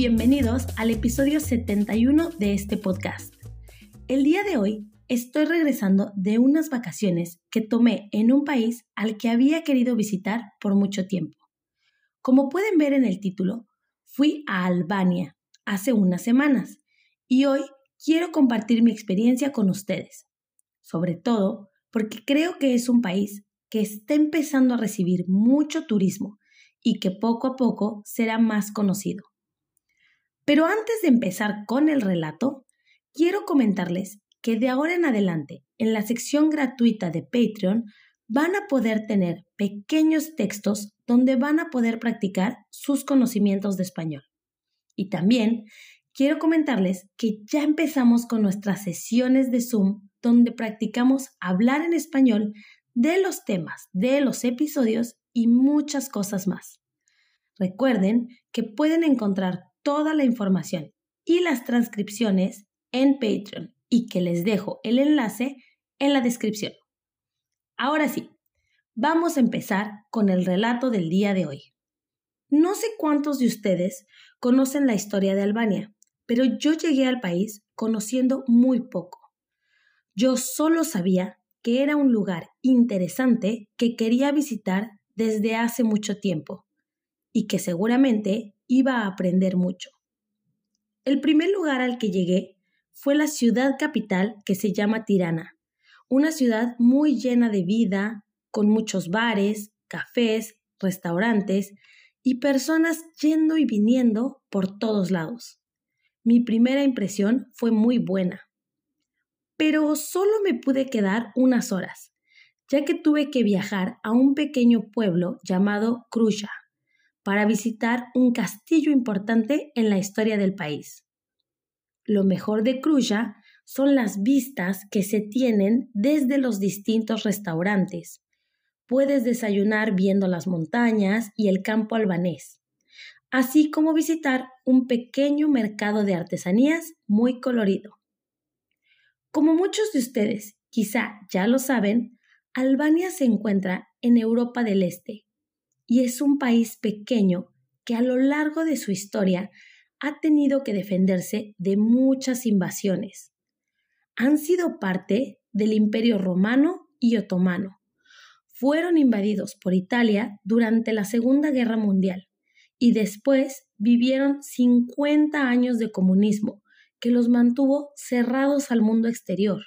bienvenidos al episodio 71 de este podcast. El día de hoy estoy regresando de unas vacaciones que tomé en un país al que había querido visitar por mucho tiempo. Como pueden ver en el título, fui a Albania hace unas semanas y hoy quiero compartir mi experiencia con ustedes, sobre todo porque creo que es un país que está empezando a recibir mucho turismo y que poco a poco será más conocido. Pero antes de empezar con el relato, quiero comentarles que de ahora en adelante, en la sección gratuita de Patreon, van a poder tener pequeños textos donde van a poder practicar sus conocimientos de español. Y también quiero comentarles que ya empezamos con nuestras sesiones de Zoom donde practicamos hablar en español de los temas, de los episodios y muchas cosas más. Recuerden que pueden encontrar toda la información y las transcripciones en Patreon y que les dejo el enlace en la descripción. Ahora sí, vamos a empezar con el relato del día de hoy. No sé cuántos de ustedes conocen la historia de Albania, pero yo llegué al país conociendo muy poco. Yo solo sabía que era un lugar interesante que quería visitar desde hace mucho tiempo y que seguramente iba a aprender mucho. El primer lugar al que llegué fue la ciudad capital que se llama Tirana, una ciudad muy llena de vida, con muchos bares, cafés, restaurantes y personas yendo y viniendo por todos lados. Mi primera impresión fue muy buena, pero solo me pude quedar unas horas, ya que tuve que viajar a un pequeño pueblo llamado Krusha para visitar un castillo importante en la historia del país. Lo mejor de Krusha son las vistas que se tienen desde los distintos restaurantes. Puedes desayunar viendo las montañas y el campo albanés, así como visitar un pequeño mercado de artesanías muy colorido. Como muchos de ustedes quizá ya lo saben, Albania se encuentra en Europa del Este y es un país pequeño que a lo largo de su historia ha tenido que defenderse de muchas invasiones. Han sido parte del Imperio Romano y Otomano. Fueron invadidos por Italia durante la Segunda Guerra Mundial y después vivieron 50 años de comunismo que los mantuvo cerrados al mundo exterior.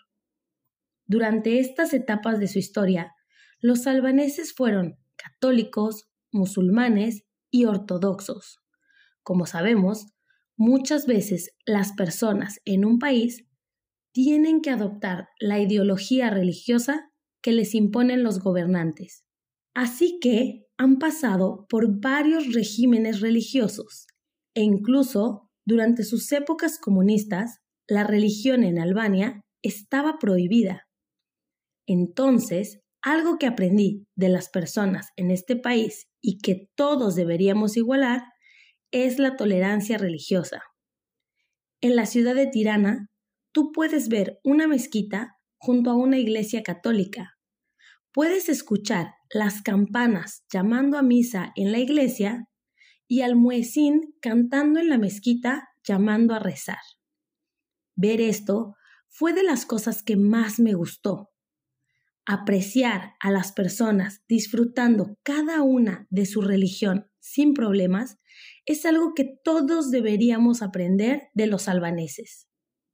Durante estas etapas de su historia, los albaneses fueron católicos, musulmanes y ortodoxos. Como sabemos, muchas veces las personas en un país tienen que adoptar la ideología religiosa que les imponen los gobernantes. Así que han pasado por varios regímenes religiosos e incluso durante sus épocas comunistas, la religión en Albania estaba prohibida. Entonces, algo que aprendí de las personas en este país y que todos deberíamos igualar es la tolerancia religiosa. En la ciudad de Tirana, tú puedes ver una mezquita junto a una iglesia católica. Puedes escuchar las campanas llamando a misa en la iglesia y al muezín cantando en la mezquita llamando a rezar. Ver esto fue de las cosas que más me gustó. Apreciar a las personas disfrutando cada una de su religión sin problemas es algo que todos deberíamos aprender de los albaneses.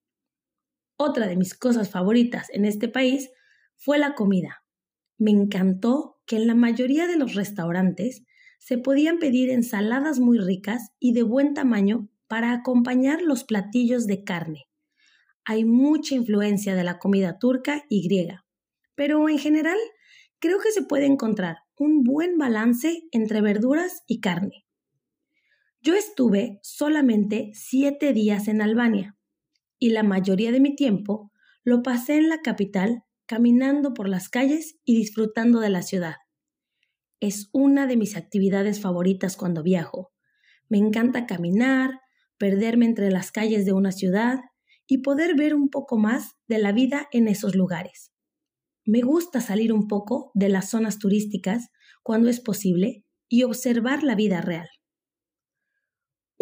Otra de mis cosas favoritas en este país fue la comida. Me encantó que en la mayoría de los restaurantes se podían pedir ensaladas muy ricas y de buen tamaño para acompañar los platillos de carne. Hay mucha influencia de la comida turca y griega, pero en general creo que se puede encontrar un buen balance entre verduras y carne. Yo estuve solamente 7 días en Albania y la mayoría de mi tiempo lo pasé en la capital caminando por las calles y disfrutando de la ciudad. Es una de mis actividades favoritas cuando viajo. Me encanta caminar, perderme entre las calles de una ciudad y poder ver un poco más de la vida en esos lugares. Me gusta salir un poco de las zonas turísticas cuando es posible y observar la vida real.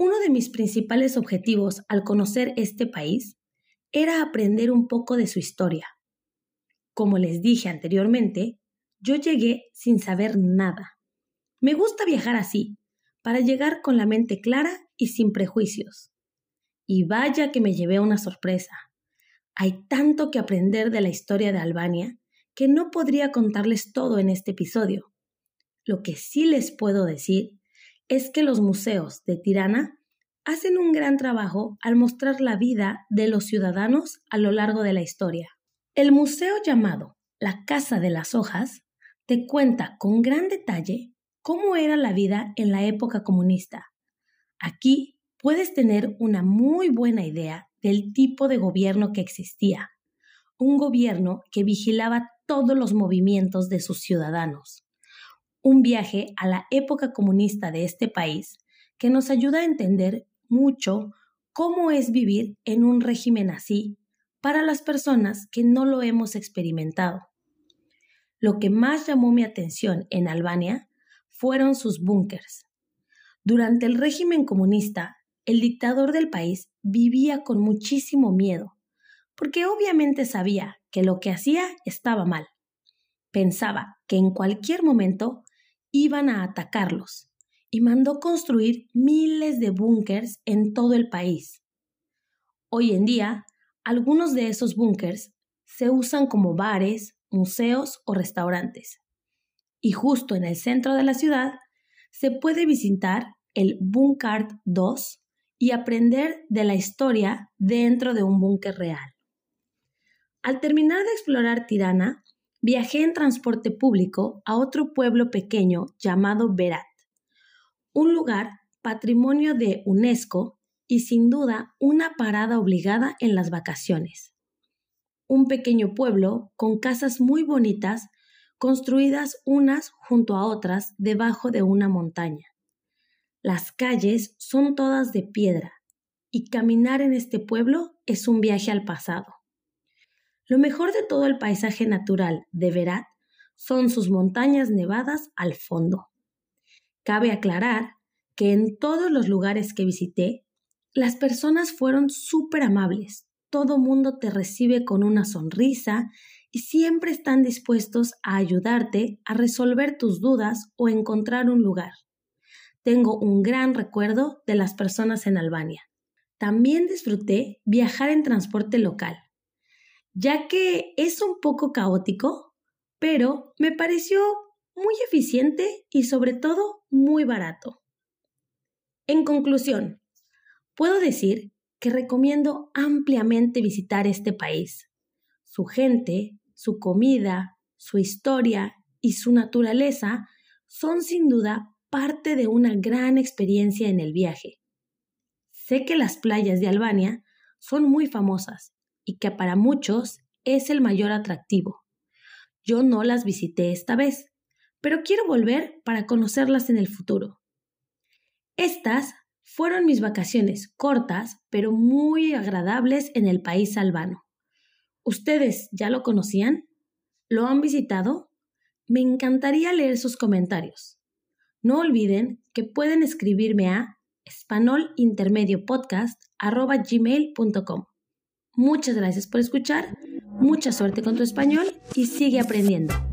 Uno de mis principales objetivos al conocer este país era aprender un poco de su historia. Como les dije anteriormente, yo llegué sin saber nada. Me gusta viajar así, para llegar con la mente clara y sin prejuicios. Y vaya que me llevé una sorpresa. Hay tanto que aprender de la historia de Albania que no podría contarles todo en este episodio. Lo que sí les puedo decir es que los museos de Tirana hacen un gran trabajo al mostrar la vida de los ciudadanos a lo largo de la historia. El museo llamado La Casa de las Hojas te cuenta con gran detalle cómo era la vida en la época comunista. Aquí puedes tener una muy buena idea del tipo de gobierno que existía. Un gobierno que vigilaba todos los movimientos de sus ciudadanos. Un viaje a la época comunista de este país que nos ayuda a entender mucho cómo es vivir en un régimen así para las personas que no lo hemos experimentado. Lo que más llamó mi atención en Albania fueron sus búnkers. Durante el régimen comunista, el dictador del país vivía con muchísimo miedo, porque obviamente sabía que lo que hacía estaba mal. Pensaba que en cualquier momento iban a atacarlos y mandó construir miles de búnkers en todo el país. Hoy en día, algunos de esos búnkers se usan como bares, museos o restaurantes. Y justo en el centro de la ciudad se puede visitar el Bunkart 2 y aprender de la historia dentro de un búnker real. Al terminar de explorar Tirana, viajé en transporte público a otro pueblo pequeño llamado Berat, un lugar patrimonio de UNESCO y sin duda una parada obligada en las vacaciones. Un pequeño pueblo con casas muy bonitas construidas unas junto a otras debajo de una montaña. Las calles son todas de piedra y caminar en este pueblo es un viaje al pasado. Lo mejor de todo el paisaje natural de Berat son sus montañas nevadas al fondo. Cabe aclarar que en todos los lugares que visité, las personas fueron súper amables. Todo mundo te recibe con una sonrisa y siempre están dispuestos a ayudarte a resolver tus dudas o encontrar un lugar. Tengo un gran recuerdo de las personas en Albania. También disfruté viajar en transporte local, ya que es un poco caótico, pero me pareció muy eficiente y sobre todo muy barato. En conclusión, puedo decir que recomiendo ampliamente visitar este país. Su gente, su comida, su historia y su naturaleza son sin duda parte de una gran experiencia en el viaje. Sé que las playas de Albania son muy famosas y que para muchos es el mayor atractivo. Yo no las visité esta vez, pero quiero volver para conocerlas en el futuro. Estas fueron mis vacaciones cortas, pero muy agradables en el país albano. ¿Ustedes ya lo conocían? ¿Lo han visitado? Me encantaría leer sus comentarios. No olviden que pueden escribirme a espanolintermediopodcast@gmail.com. Muchas gracias por escuchar, mucha suerte con tu español y sigue aprendiendo.